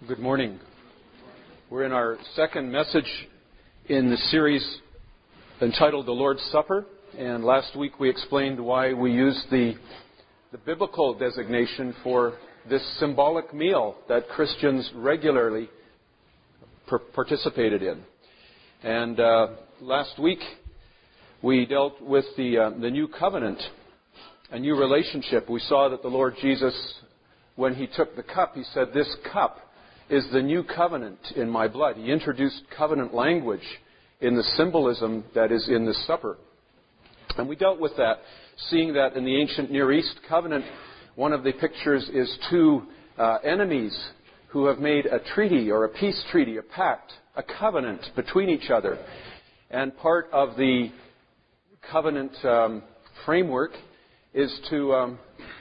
Good morning. We're in our second message in the series entitled The Lord's Supper. And last week we explained why we use the biblical designation for this symbolic meal that Christians regularly participated in. And last week we dealt with the new covenant, a new relationship. We saw that the Lord Jesus, when He took the cup, He said, "This cup is the new covenant in my blood." He introduced covenant language in the symbolism that is in the supper. And we dealt with that, seeing that in the ancient Near East covenant, one of the pictures is two enemies who have made a treaty or a peace treaty, a pact, a covenant between each other. And part of the covenant framework is to...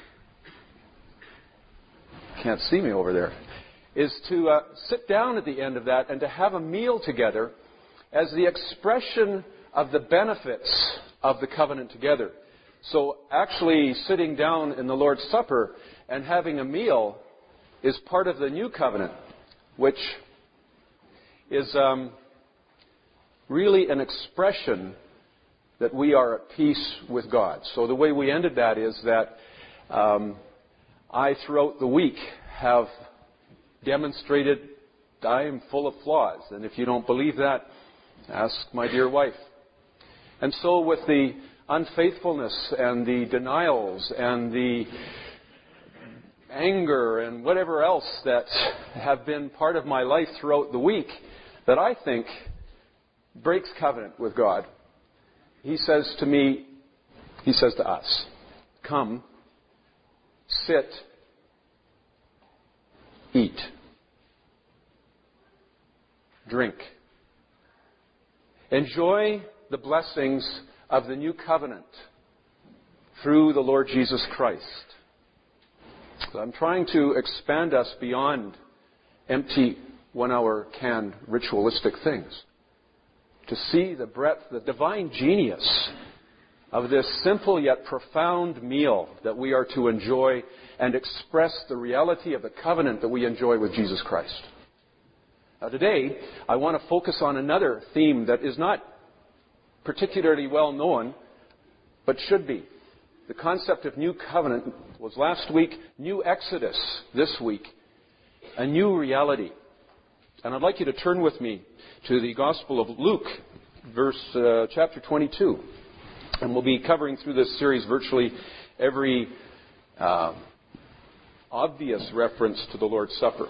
can't see me over there. Is to sit down at the end of that and to have a meal together as the expression of the benefits of the covenant together. So actually sitting down in the Lord's Supper and having a meal is part of the new covenant, which is really an expression that we are at peace with God. So the way we ended that is that I, throughout the week, have demonstrated I am full of flaws. And if you don't believe that, ask my dear wife. And so with the unfaithfulness and the denials and the anger and whatever else that have been part of my life throughout the week that I think breaks covenant with God, He says to me, He says to us, "Come, sit, eat, drink. Enjoy the blessings of the new covenant through the Lord Jesus Christ." So I'm trying to expand us beyond empty one-hour canned ritualistic things, to see the breadth, the divine genius of this simple yet profound meal that we are to enjoy and express the reality of the covenant that we enjoy with Jesus Christ. Now today, I want to focus on another theme that is not particularly well known, but should be. The concept of new covenant was last week, new Exodus this week, a new reality. And I'd like you to turn with me to the Gospel of Luke, chapter 22. And we'll be covering through this series virtually every obvious reference to the Lord's Supper.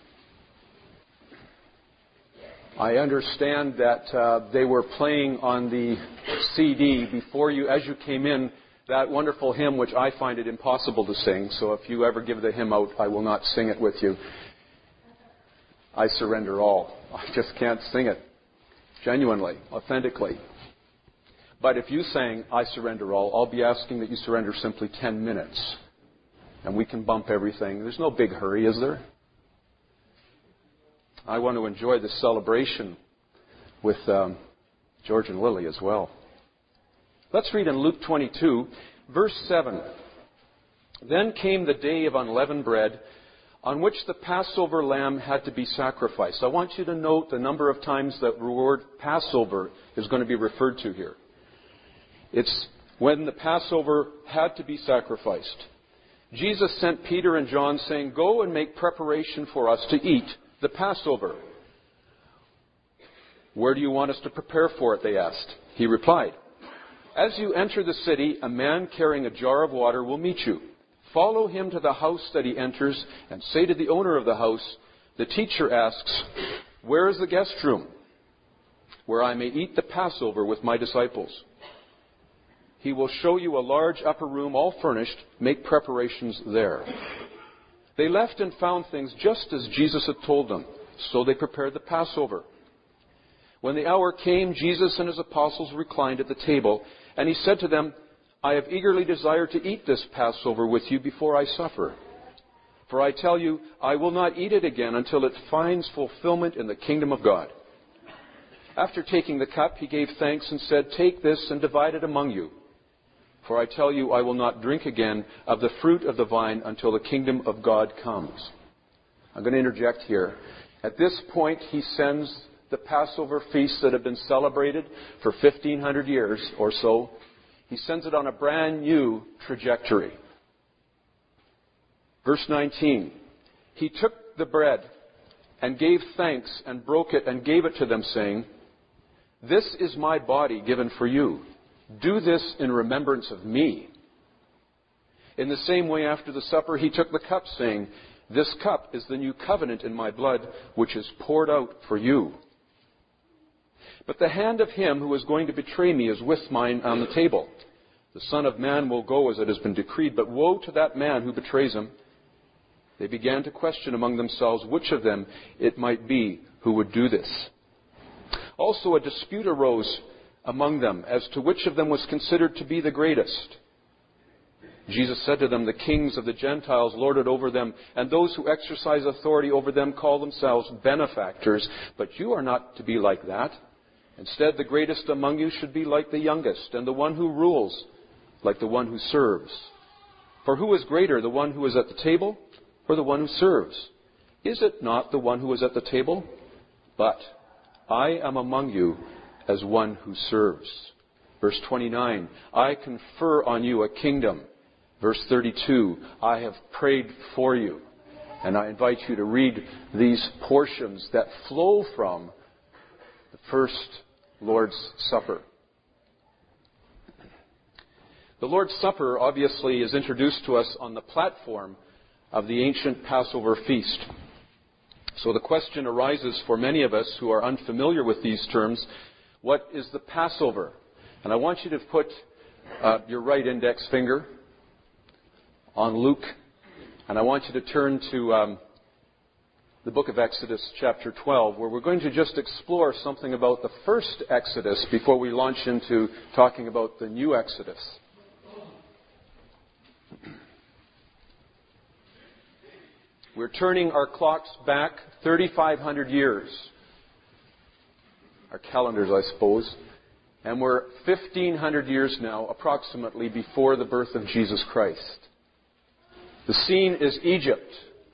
I understand that they were playing on the CD before you, as you came in, that wonderful hymn which I find it impossible to sing. So if you ever give the hymn out, I will not sing it with you. I surrender all. I just can't sing it genuinely, authentically. But if you sang I surrender all, I'll be asking that you surrender simply 10 minutes. And we can bump everything. There's no big hurry, is there? I want to enjoy the celebration with George and Lily as well. Let's read in Luke 22, verse 7. "Then came the day of unleavened bread, on which the Passover lamb had to be sacrificed." I want you to note the number of times that the word Passover is going to be referred to here. It's when the Passover had to be sacrificed. "Jesus sent Peter and John, saying, 'Go and make preparation for us to eat the Passover.' 'Where do you want us to prepare for it?' they asked. He replied, 'As you enter the city, a man carrying a jar of water will meet you. Follow him to the house that he enters and say to the owner of the house, "The teacher asks, 'Where is the guest room where I may eat the Passover with my disciples?' He will show you a large upper room all furnished. Make preparations there." They left and found things just as Jesus had told them. So they prepared the Passover. When the hour came, Jesus and His apostles reclined at the table, and He said to them, "I have eagerly desired to eat this Passover with you before I suffer. For I tell you, I will not eat it again until it finds fulfillment in the kingdom of God." After taking the cup, He gave thanks and said, "Take this and divide it among you. For I tell you, I will not drink again of the fruit of the vine until the kingdom of God comes." I'm going to interject here. At this point, he sends the Passover feast that had been celebrated for 1,500 years or so. He sends it on a brand new trajectory. Verse 19, he took the bread and gave thanks and broke it and gave it to them, saying, "This is my body given for you. Do this in remembrance of me." In the same way, after the supper, he took the cup, saying, "This cup is the new covenant in my blood, which is poured out for you. But the hand of him who is going to betray me is with mine on the table. The Son of Man will go as it has been decreed, but woe to that man who betrays him." They began to question among themselves which of them it might be who would do this. Also a dispute arose among them as to which of them was considered to be the greatest. Jesus said to them, "The kings of the Gentiles lord it over them, and those who exercise authority over them call themselves benefactors. But you are not to be like that. Instead, the greatest among you should be like the youngest, and the one who rules like the one who serves. For who is greater, the one who is at the table or the one who serves? Is it not the one who is at the table? But I am among you as one who serves." Verse 29, "I confer on you a kingdom." Verse 32, "I have prayed for you." And I invite you to read these portions that flow from the first Lord's Supper. The Lord's Supper, obviously, is introduced to us on the platform of the ancient Passover feast. So the question arises for many of us who are unfamiliar with these terms, what is the Passover? And I want you to put your right index finger on Luke, and I want you to turn to the book of Exodus chapter 12, where we're going to just explore something about the first Exodus before we launch into talking about the new Exodus. We're turning our clocks back 3,500 years. Our calendars, I suppose. And we're 1,500 years now, approximately, before the birth of Jesus Christ. The scene is Egypt.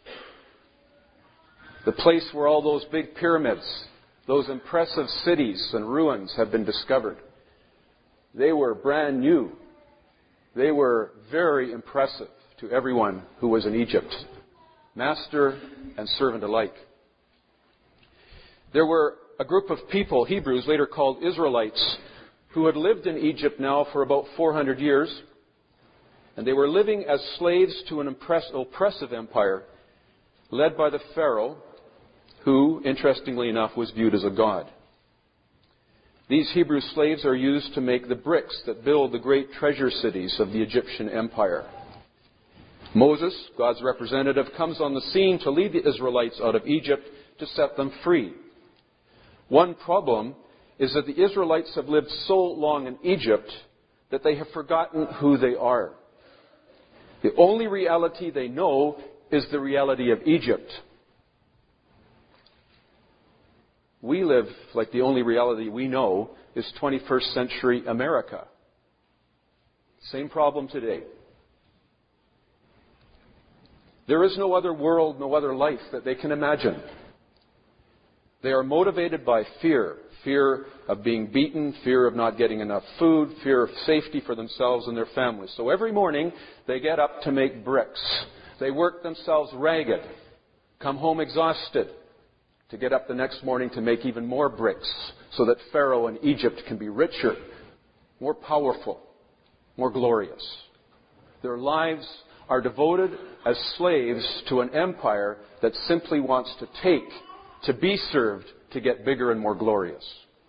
The place where all those big pyramids, those impressive cities and ruins have been discovered. They were brand new. They were very impressive to everyone who was in Egypt, master and servant alike. There were a group of people, Hebrews, later called Israelites, who had lived in Egypt now for about 400 years, and they were living as slaves to an oppressive empire led by the Pharaoh, who, interestingly enough, was viewed as a god. These Hebrew slaves are used to make the bricks that build the great treasure cities of the Egyptian empire. Moses, God's representative, comes on the scene to lead the Israelites out of Egypt to set them free. One problem is that the Israelites have lived so long in Egypt that they have forgotten who they are. The only reality they know is the reality of Egypt. We live like the only reality we know is 21st century America. Same problem today. There is no other world, no other life that they can imagine. They are motivated by fear. Fear of being beaten, fear of not getting enough food, fear of safety for themselves and their families. So every morning they get up to make bricks. They work themselves ragged, come home exhausted, to get up the next morning to make even more bricks so that Pharaoh and Egypt can be richer, more powerful, more glorious. Their lives are devoted as slaves to an empire that simply wants to take, to be served, to get bigger and more glorious.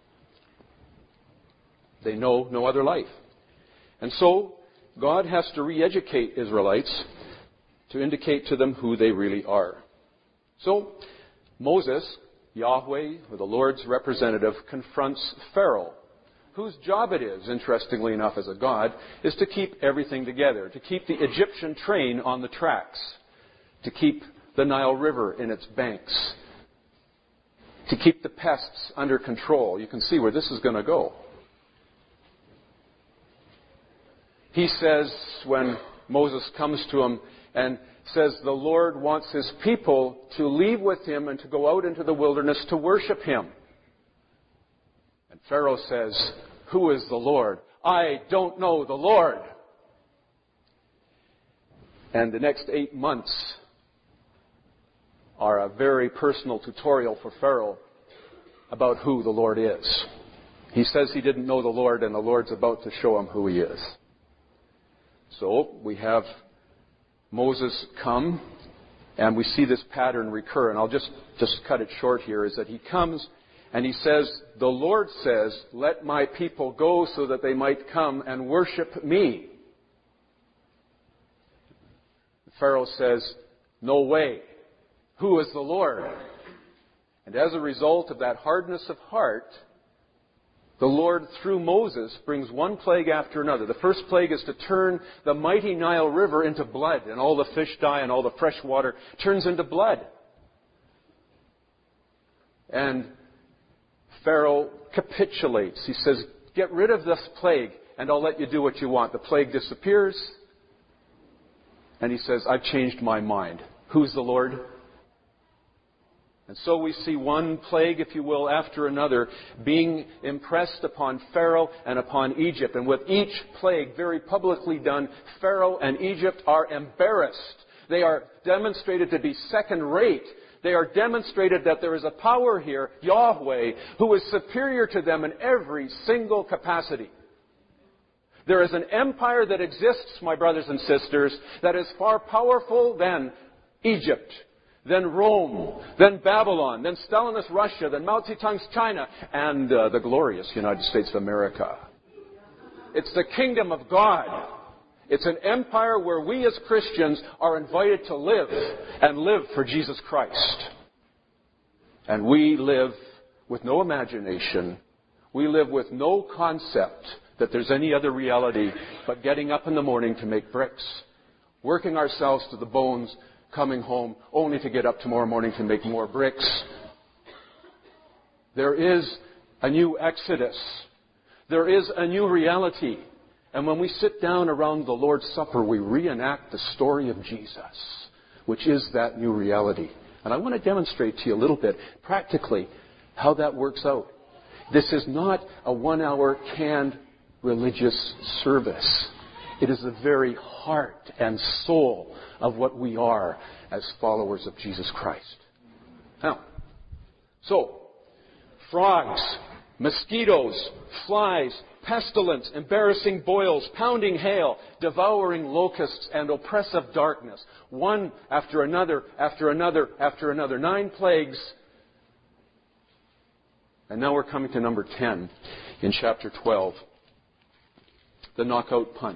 They know no other life. And so, God has to re-educate Israelites to indicate to them who they really are. So, Moses, Yahweh, or the Lord's representative, confronts Pharaoh, whose job it is, interestingly enough, as a god, is to keep everything together, to keep the Egyptian train on the tracks, to keep the Nile River in its banks, to keep the pests under control. You can see where this is going to go. He says, when Moses comes to him and says the Lord wants His people to leave with Him and to go out into the wilderness to worship Him. And Pharaoh says, "Who is the Lord? I don't know the Lord." And the next 8 months are a very personal tutorial for Pharaoh about who the Lord is. He says he didn't know the Lord, and the Lord's about to show him who He is. So we have Moses come, and we see this pattern recur. And I'll just cut it short here, is that he comes and he says, "The Lord says, let my people go so that they might come and worship me." Pharaoh says, "No way. Who is the Lord?" And as a result of that hardness of heart, the Lord, through Moses, brings one plague after another. The first plague is to turn the mighty Nile River into blood, and all the fish die, and all the fresh water turns into blood. And Pharaoh capitulates. He says, "Get rid of this plague, and I'll let you do what you want." The plague disappears, and he says, "I've changed my mind." Who's the Lord? And so we see one plague, if you will, after another being impressed upon Pharaoh and upon Egypt. And with each plague very publicly done, Pharaoh and Egypt are embarrassed. They are demonstrated to be second-rate. They are demonstrated that there is a power here, Yahweh, who is superior to them in every single capacity. There is an empire that exists, my brothers and sisters, that is far powerful than Egypt, then Rome, then Babylon, then Stalinist Russia, then Mao Zedong's China, and the glorious United States of America. It's the kingdom of God. It's an empire where we as Christians are invited to live, and live for Jesus Christ. And we live with no imagination. We live with no concept that there's any other reality but getting up in the morning to make bricks, working ourselves to the bones, coming home only to get up tomorrow morning to make more bricks. There is a new Exodus. There is a new reality. And when we sit down around the Lord's Supper, we reenact the story of Jesus, which is that new reality. And I want to demonstrate to you a little bit, practically, how that works out. This is not a 1-hour canned religious service. It is the very heart and soul of what we are as followers of Jesus Christ. Now, so, frogs, mosquitoes, flies, pestilence, embarrassing boils, pounding hail, devouring locusts, and oppressive darkness. One after another, after another, after another. 9 plagues. And now we're coming to number 10 in chapter 12. The knockout punch.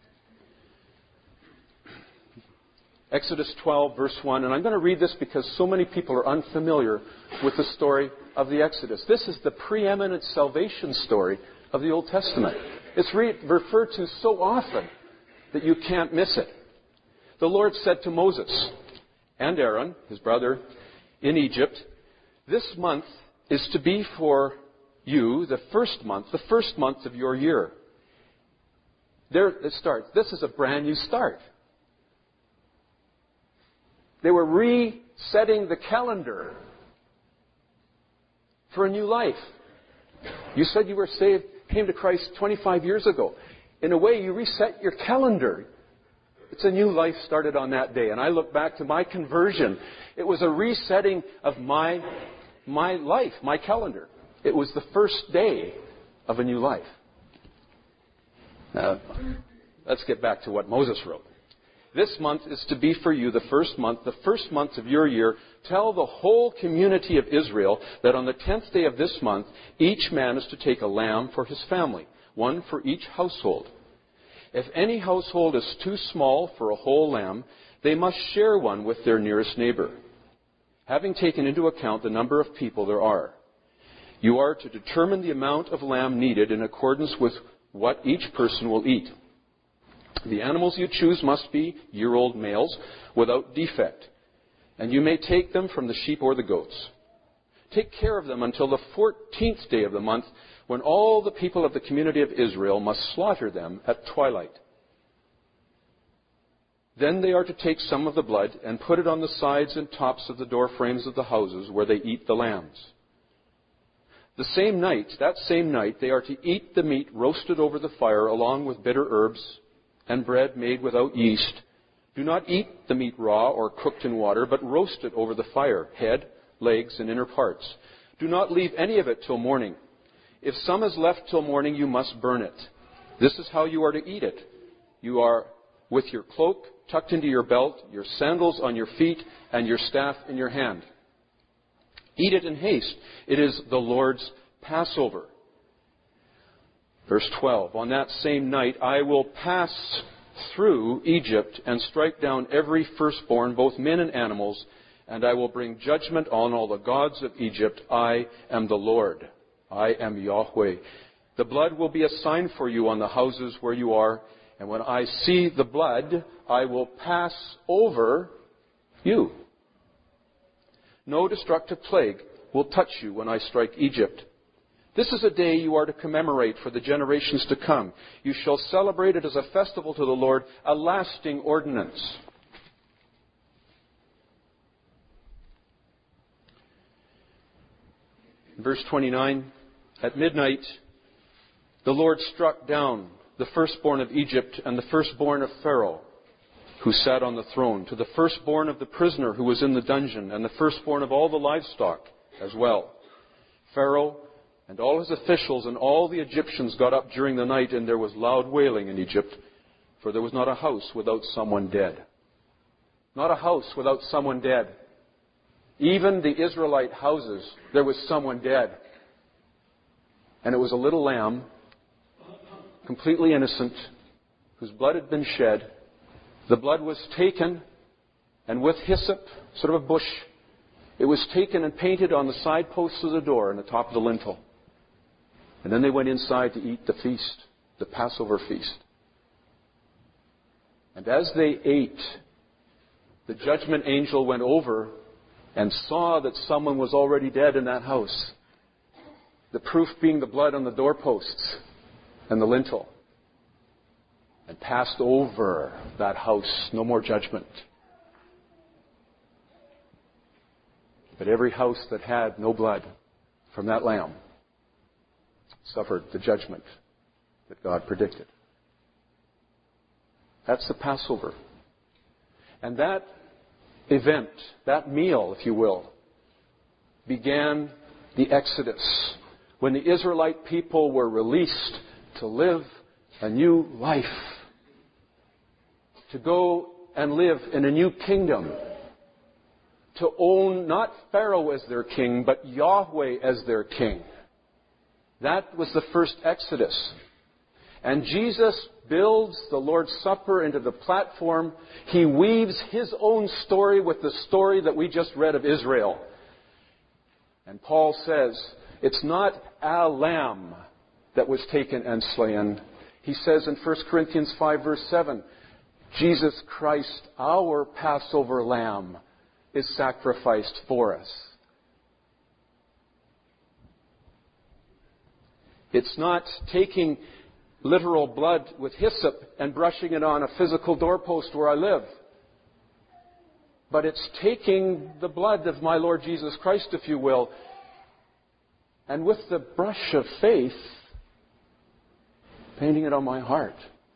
Exodus 12, verse 1. And I'm going to read this because so many people are unfamiliar with the story of the Exodus. This is the preeminent salvation story of the Old Testament. It's referred to so often that you can't miss it. The Lord said to Moses and Aaron, his brother, in Egypt, "This month is to be for you the first month of your year." There it starts. This is a brand new start. They were resetting the calendar for a new life. You said you were saved, came to Christ 25 years ago. In a way, you reset your calendar. It's a new life started on that day. And I look back to my conversion. It was a resetting of my life, my calendar. It was the first day of a new life. Now, let's get back to what Moses wrote. "This month is to be for you the first month of your year. Tell the whole community of Israel that on the 10th day of this month, each man is to take a lamb for his family, one for each household. If any household is too small for a whole lamb, they must share one with their nearest neighbor, having taken into account the number of people there are. You are to determine the amount of lamb needed in accordance with what each person will eat. The animals you choose must be year-old males without defect, and you may take them from the sheep or the goats. Take care of them until the 14th day of the month, when all the people of the community of Israel must slaughter them at twilight. Then they are to take some of the blood and put it on the sides and tops of the door frames of the houses where they eat the lambs. That same night, they are to eat the meat roasted over the fire along with bitter herbs and bread made without yeast. Do not eat the meat raw or cooked in water, but roast it over the fire, head, legs, and inner parts. Do not leave any of it till morning. If some is left till morning, you must burn it. This is how you are to eat it. You are with your cloak tucked into your belt, your sandals on your feet, and your staff in your hand. Eat it in haste. It is the Lord's Passover. Verse 12, on that same night I will pass through Egypt and strike down every firstborn, both men and animals, and I will bring judgment on all the gods of Egypt. I am the Lord. I am Yahweh. The blood will be a sign for you on the houses where you are, and when I see the blood, I will pass over you. No destructive plague will touch you when I strike Egypt. This is a day you are to commemorate for the generations to come. You shall celebrate it as a festival to the Lord, a lasting ordinance. Verse 29, at midnight, the Lord struck down the firstborn of Egypt and the firstborn of Pharaoh, who sat on the throne, to the firstborn of the prisoner who was in the dungeon, and the firstborn of all the livestock as well. Pharaoh and all his officials and all the Egyptians got up during the night, and there was loud wailing in Egypt, for there was not a house without someone dead. Not a house without someone dead. Even the Israelite houses, there was someone dead. And it was a little lamb, completely innocent, whose blood had been shed. The blood was taken, and with hyssop, sort of a bush, it was taken and painted on the side posts of the door and the top of the lintel. And then they went inside to eat the feast, the Passover feast. And as they ate, the judgment angel went over and saw that someone was already dead in that house. The proof being the blood on the doorposts and the lintel. And passed over that house. No more judgment. But every house that had no blood from that lamb suffered the judgment that God predicted. That's the Passover. And that event, that meal, if you will, began the Exodus, when the Israelite people were released to live a new life, to go and live in a new kingdom, to own not Pharaoh as their king, but Yahweh as their king. That was the first Exodus. And Jesus builds the Lord's Supper into the platform. He weaves His own story with the story that we just read of Israel. And Paul says, it's not a lamb that was taken and slain. He says in 1 Corinthians 5 verse 7, Jesus Christ, our Passover lamb, is sacrificed for us. It's not taking literal blood with hyssop and brushing it on a physical doorpost where I live. But it's taking the blood of my Lord Jesus Christ, if you will, and with the brush of faith, painting it on my heart.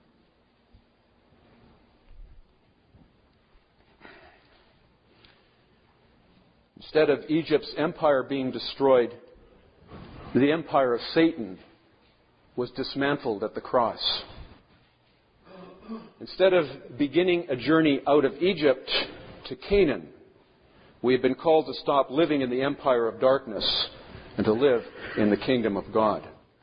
Instead of Egypt's empire being destroyed, the empire of Satan was dismantled at the cross. Instead of beginning a journey out of Egypt to Canaan, we have been called to stop living in the empire of darkness and to live in the kingdom of God.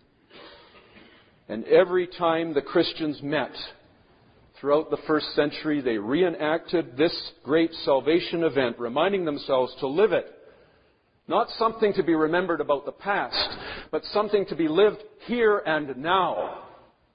And every time the Christians met throughout the first century, they reenacted this great salvation event, reminding themselves to live it. Not something to be remembered about the past, but something to be lived here and now.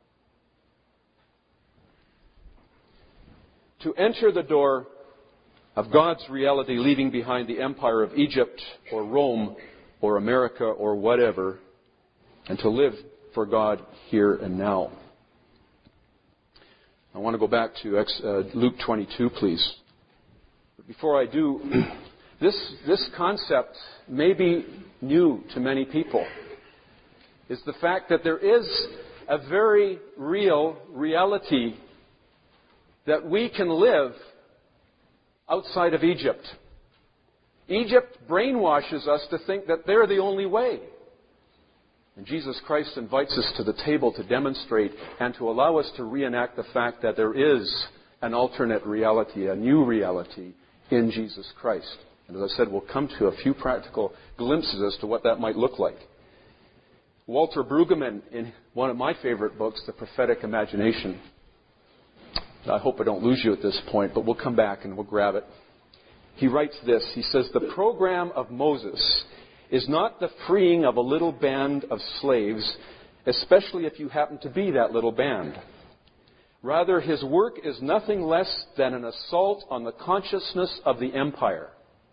To enter the door of God's reality, leaving behind the empire of Egypt or Rome or America or whatever, and to live for God here and now. I want to go back to Luke 22, please. But before I do, this concept may be new to many people, is the fact that there is a very real reality that we can live outside of Egypt. Egypt brainwashes us to think that they're the only way. And Jesus Christ invites us to the table to demonstrate and to allow us to reenact the fact that there is an alternate reality, a new reality in Jesus Christ. And as I said, we'll come to a few practical glimpses as to what that might look like. Walter Brueggemann, in one of my favorite books, The Prophetic Imagination. I hope I don't lose you at this point, but we'll come back and we'll grab it. He writes this. He says, "The program of Moses is not the freeing of a little band of slaves, especially if you happen to be that little band. Rather, his work is nothing less than an assault on the consciousness of the empire.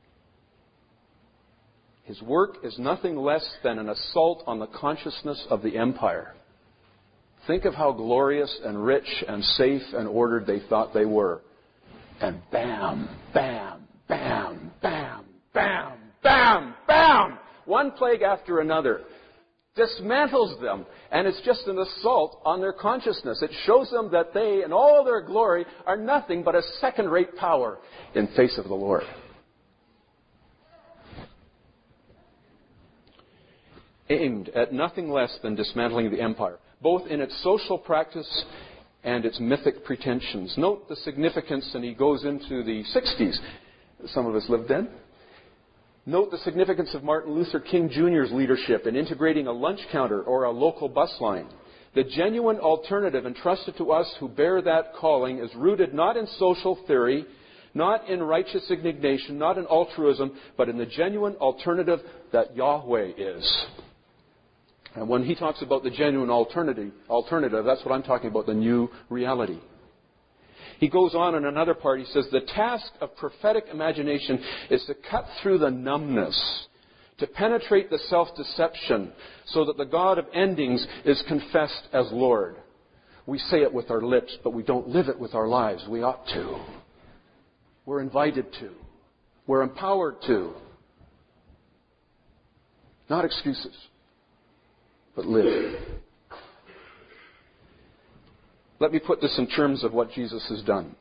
His work is nothing less than an assault on the consciousness of the empire." Think of how glorious and rich and safe and ordered they thought they were. And bam, bam, bam, bam, bam, bam, bam! One plague after another dismantles them, and it's just an assault on their consciousness. It shows them that they, in all their glory, are nothing but a second-rate power in face of the Lord. Aimed at nothing less than dismantling the empire, both in its social practice and its mythic pretensions. Note the significance, and he goes into the 60s. Some of us lived then. Note the significance of Martin Luther King Jr.'s leadership in integrating a lunch counter or a local bus line. The genuine alternative entrusted to us who bear that calling is rooted not in social theory, not in righteous indignation, not in altruism, but in the genuine alternative that Yahweh is. And when he talks about the genuine alternative, that's what I'm talking about, the new reality. He goes on in another part, he says, "The task of prophetic imagination is to cut through the numbness, to penetrate the self-deception, so that the God of endings is confessed as Lord." We say it with our lips, but we don't live it with our lives. We ought to. We're invited to. We're empowered to. Not excuses, but live. Let me put this in terms of what Jesus has done.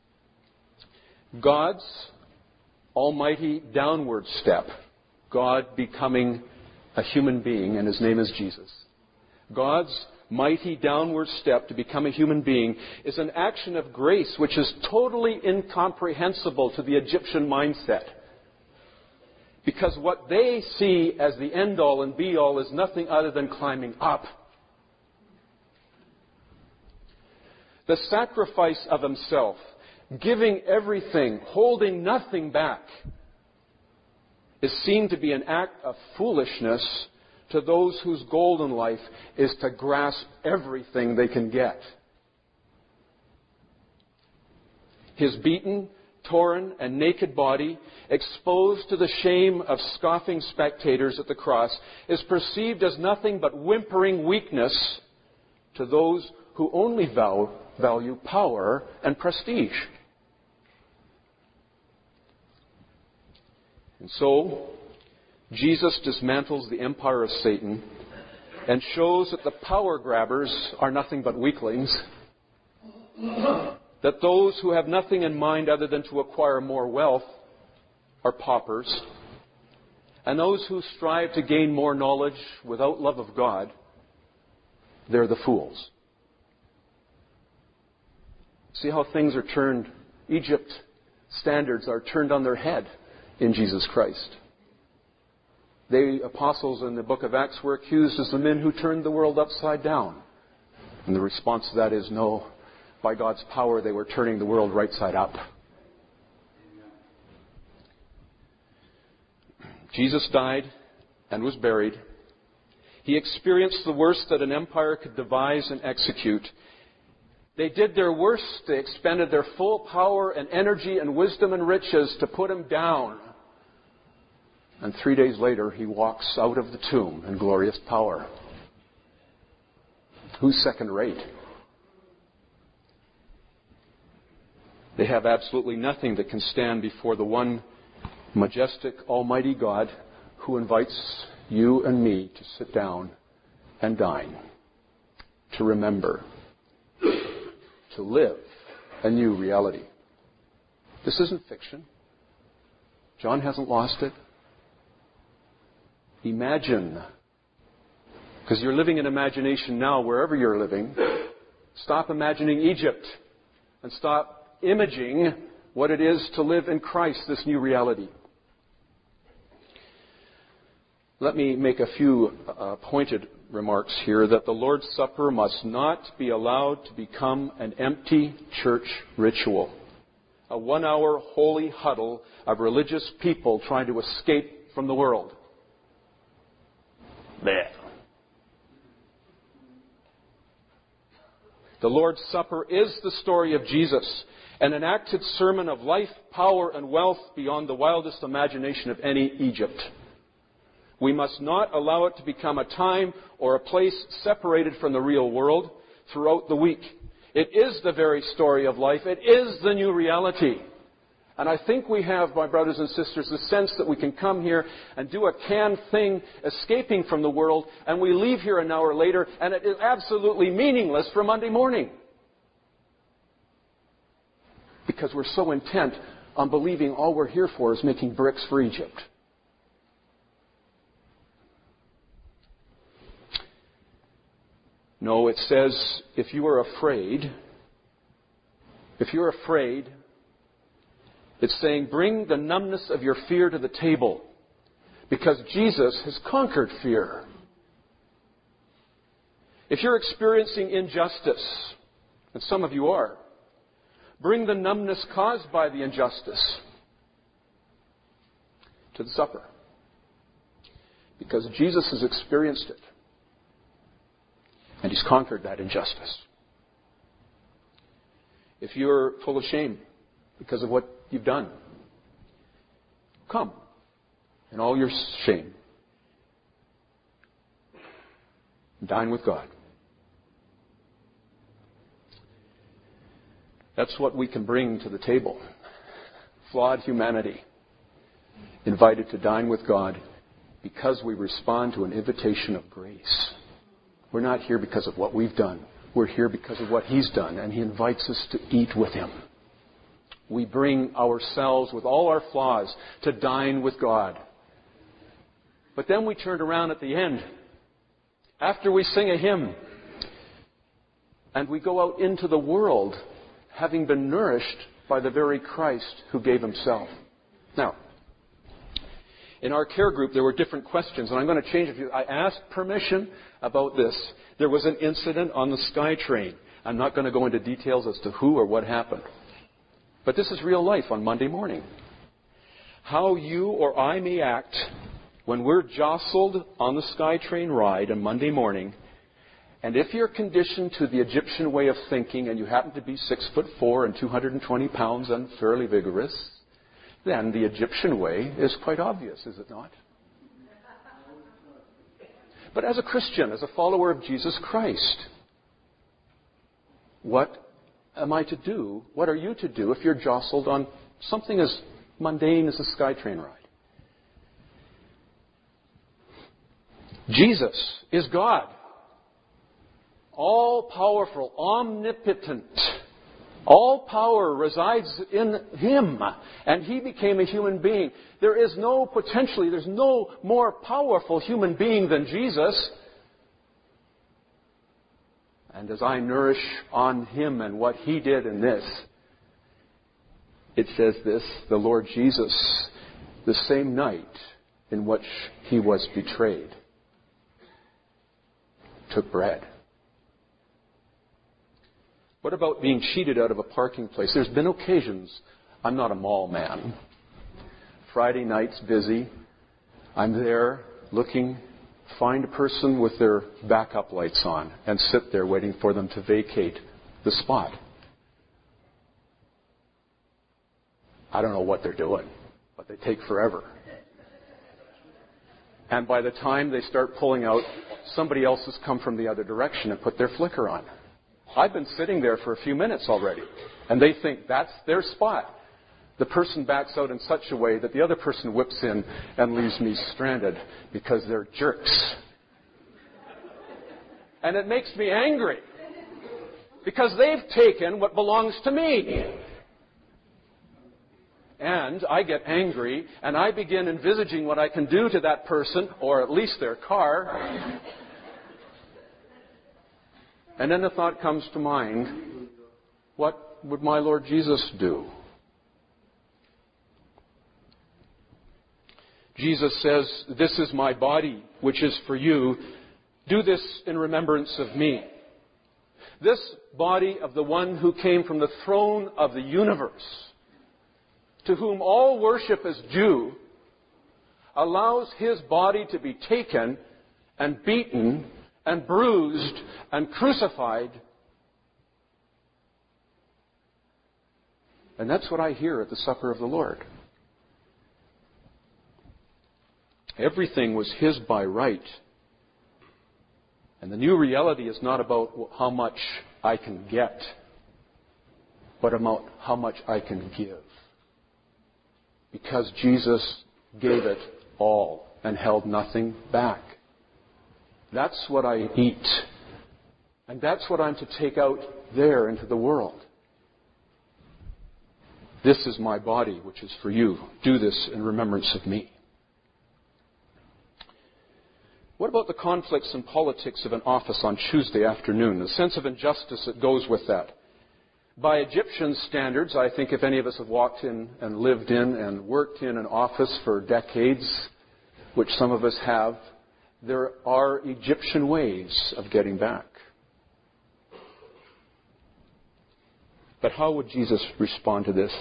God's almighty downward step, God becoming a human being, and his name is Jesus. God's mighty downward step to become a human being is an action of grace which is totally incomprehensible to the Egyptian mindset. Because what they see as the end-all and be-all is nothing other than climbing up. The sacrifice of himself, giving everything, holding nothing back, is seen to be an act of foolishness to those whose goal in life is to grasp everything they can get. His beaten, torn, and naked body, exposed to the shame of scoffing spectators at the cross, is perceived as nothing but whimpering weakness to those who only value power and prestige. And so, Jesus dismantles the empire of Satan and shows that the power grabbers are nothing but weaklings, that those who have nothing in mind other than to acquire more wealth are paupers, and those who strive to gain more knowledge without love of God, they're the fools. See how things are turned, Egypt standards are turned on their head in Jesus Christ. The apostles in the book of Acts were accused as the men who turned the world upside down. And the response to that is no. By God's power, they were turning the world right side up. Jesus died and was buried. He experienced the worst that an empire could devise and execute. They did their worst. They expended their full power and energy and wisdom and riches to put him down. And 3 days later, he walks out of the tomb in glorious power. Who's second rate? They have absolutely nothing that can stand before the one majestic, almighty God who invites you and me to sit down and dine, to remember, to live a new reality. This isn't fiction. John hasn't lost it. Imagine. Because you're living in imagination now wherever you're living. Stop imagining Egypt and stop imaging what it is to live in Christ, this new reality. Let me make a few pointed remarks here that the Lord's Supper must not be allowed to become an empty church ritual. A 1-hour holy huddle of religious people trying to escape from the world. There. The Lord's Supper is the story of Jesus, an enacted sermon of life, power, and wealth beyond the wildest imagination of any Egypt. We must not allow it to become a time or a place separated from the real world throughout the week. It is the very story of life. It is the new reality. And I think we have, my brothers and sisters, the sense that we can come here and do a canned thing, escaping from the world, and we leave here an hour later, and it is absolutely meaningless for Monday morning. Because we're so intent on believing all we're here for is making bricks for Egypt. No, it says, if you are afraid, it's saying, bring the numbness of your fear to the table, because Jesus has conquered fear. If you're experiencing injustice, and some of you are, bring the numbness caused by the injustice to the supper, because Jesus has experienced it. And He's conquered that injustice. If you're full of shame because of what you've done, come in all your shame. Dine with God. That's what we can bring to the table. Flawed humanity, invited to dine with God because we respond to an invitation of grace. We're not here because of what we've done. We're here because of what He's done, and He invites us to eat with Him. We bring ourselves with all our flaws to dine with God. But then we turn around at the end, after we sing a hymn, and we go out into the world having been nourished by the very Christ who gave Himself. Now, in our care group, there were different questions, and I'm going to change a few. I asked permission about this. There was an incident on the SkyTrain. I'm not going to go into details as to who or what happened. But this is real life on Monday morning. How you or I may act when we're jostled on the SkyTrain ride on Monday morning, and if you're conditioned to the Egyptian way of thinking and you happen to be 6'4" and 220 pounds and fairly vigorous, then the Egyptian way is quite obvious, is it not? But as a Christian, as a follower of Jesus Christ, what am I to do? What are you to do if you're jostled on something as mundane as a SkyTrain ride? Jesus is God. All-powerful, omnipotent. All power resides in Him, and He became a human being. There's no more powerful human being than Jesus. And as I nourish on Him and what He did in this, it says this, the Lord Jesus, the same night in which He was betrayed, took bread. What about being cheated out of a parking place? There's been occasions. I'm not a mall man. Friday night's busy. I'm there looking, find a person with their backup lights on and sit there waiting for them to vacate the spot. I don't know what they're doing, but they take forever. And by the time they start pulling out, somebody else has come from the other direction and put their flicker on. I've been sitting there for a few minutes already. And they think that's their spot. The person backs out in such a way that the other person whips in and leaves me stranded because they're jerks. And it makes me angry because they've taken what belongs to me. And I get angry and I begin envisaging what I can do to that person, or at least their car. And then the thought comes to mind, what would my Lord Jesus do? Jesus says, "This is my body, which is for you. Do this in remembrance of me." This body of the one who came from the throne of the universe, to whom all worship is due, allows his body to be taken and beaten and bruised and crucified. And that's what I hear at the supper of the Lord. Everything was his by right. And the new reality is not about how much I can get, but about how much I can give. Because Jesus gave it all and held nothing back. That's what I eat. And that's what I'm to take out there into the world. This is my body, which is for you. Do this in remembrance of me. What about the conflicts and politics of an office on Tuesday afternoon? The sense of injustice that goes with that. By Egyptian standards, I think if any of us have walked in and lived in and worked in an office for decades, which some of us have, there are Egyptian ways of getting back. But how would Jesus respond to this?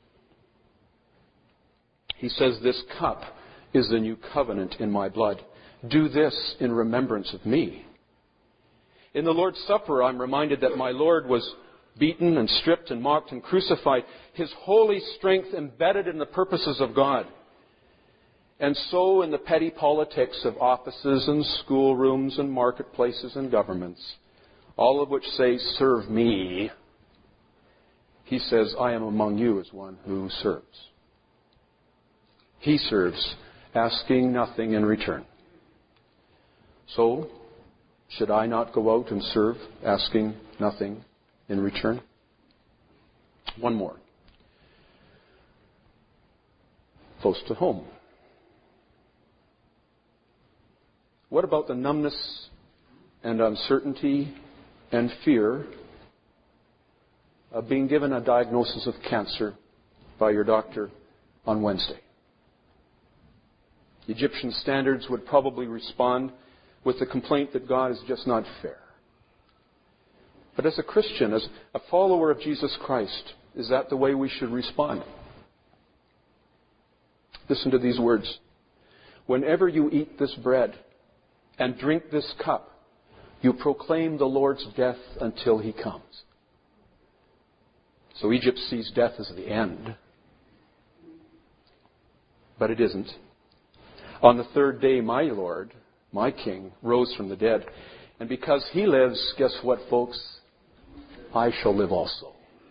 He says, "This cup is the new covenant in my blood. Do this in remembrance of me." In the Lord's Supper, I'm reminded that my Lord was beaten and stripped and mocked and crucified, his holy strength embedded in the purposes of God. And so in the petty politics of offices and schoolrooms and marketplaces and governments, all of which say, "Serve me," he says, "I am among you as one who serves." He serves, asking nothing in return. So, should I not go out and serve, asking nothing in return? One more. Close to home. What about the numbness and uncertainty and fear of being given a diagnosis of cancer by your doctor on Wednesday? Egyptian standards would probably respond with the complaint that God is just not fair. But as a Christian, as a follower of Jesus Christ, is that the way we should respond? Listen to these words. "Whenever you eat this bread and drink this cup, you proclaim the Lord's death until he comes." So Egypt sees death as the end. But it isn't. On the third day, my Lord, my King, rose from the dead. And because he lives, guess what, folks? I shall live also.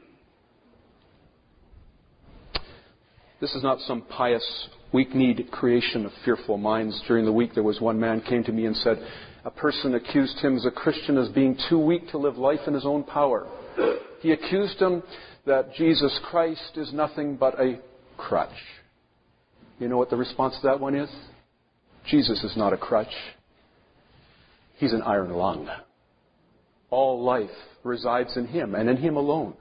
This is not some pious, weak-kneed creation of fearful minds. During the week, there was one man came to me and said, a person accused him as a Christian as being too weak to live life in his own power. He accused him that Jesus Christ is nothing but a crutch. You know what the response to that one is? Jesus is not a crutch. He's an iron lung. All life resides in him and in him alone.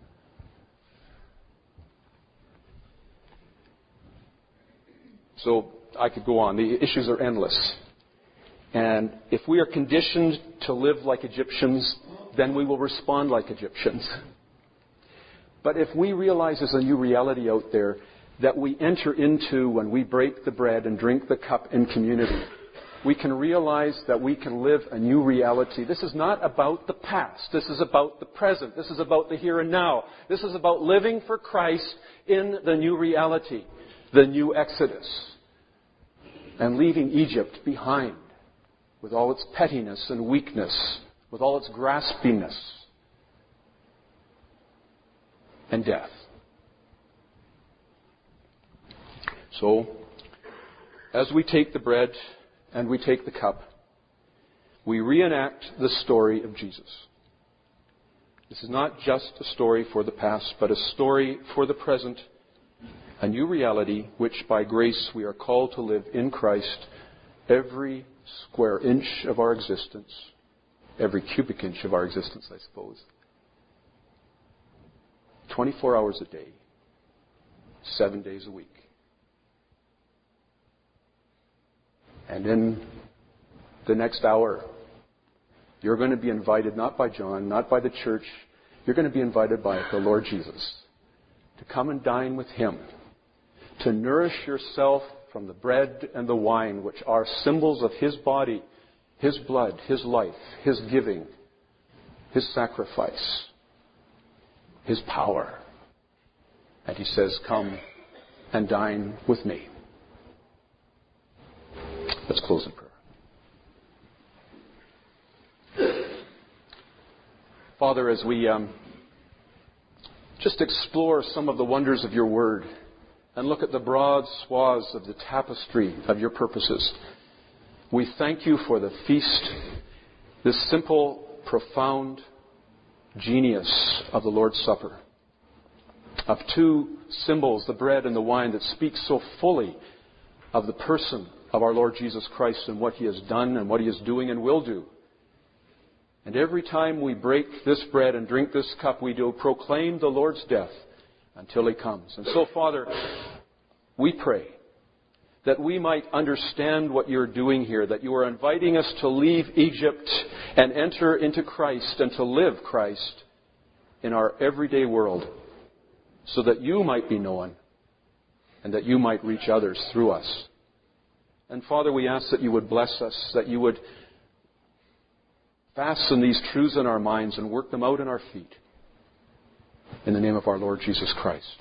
So I could go on. The issues are endless. And if we are conditioned to live like Egyptians, then we will respond like Egyptians. But if we realize there's a new reality out there that we enter into when we break the bread and drink the cup in community, we can realize that we can live a new reality. This is not about the past. This is about the present. This is about the here and now. This is about living for Christ in the new reality, the new Exodus, and leaving Egypt behind with all its pettiness and weakness, with all its graspiness, and death. So, as we take the bread and we take the cup, we reenact the story of Jesus. This is not just a story for the past, but a story for the present, a new reality which by grace we are called to live in Christ every square inch of our existence, every cubic inch of our existence, I suppose. 24 hours a day, 7 days a week. And in the next hour, you're going to be invited not by John, not by the church. You're going to be invited by the Lord Jesus to come and dine with Him, to nourish yourself from the bread and the wine, which are symbols of His body, His blood, His life, His giving, His sacrifice, His power. And He says, come and dine with me. Let's close in prayer. Father, as we just explore some of the wonders of your word and look at the broad swaths of the tapestry of your purposes, we thank you for the feast, this simple, profound genius of the Lord's Supper, of two symbols, the bread and the wine, that speak so fully of the person of our Lord Jesus Christ and what He has done and what He is doing and will do. And every time we break this bread and drink this cup, we do proclaim the Lord's death until He comes. And so, Father, we pray that we might understand what you're doing here, that you are inviting us to leave Egypt and enter into Christ and to live Christ in our everyday world, so that you might be known and that you might reach others through us. And Father, we ask that you would bless us, that you would fasten these truths in our minds and work them out in our feet. In the name of our Lord Jesus Christ.